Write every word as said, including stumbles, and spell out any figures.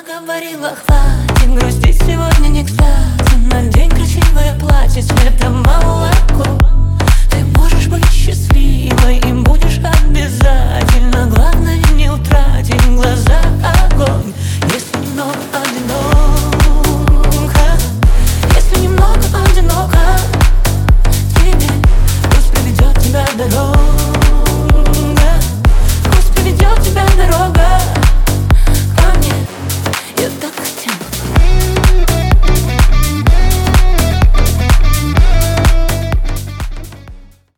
говорила, хватит грустить, сегодня не кстати. Надень красивое платье цвета молоко. Ты можешь быть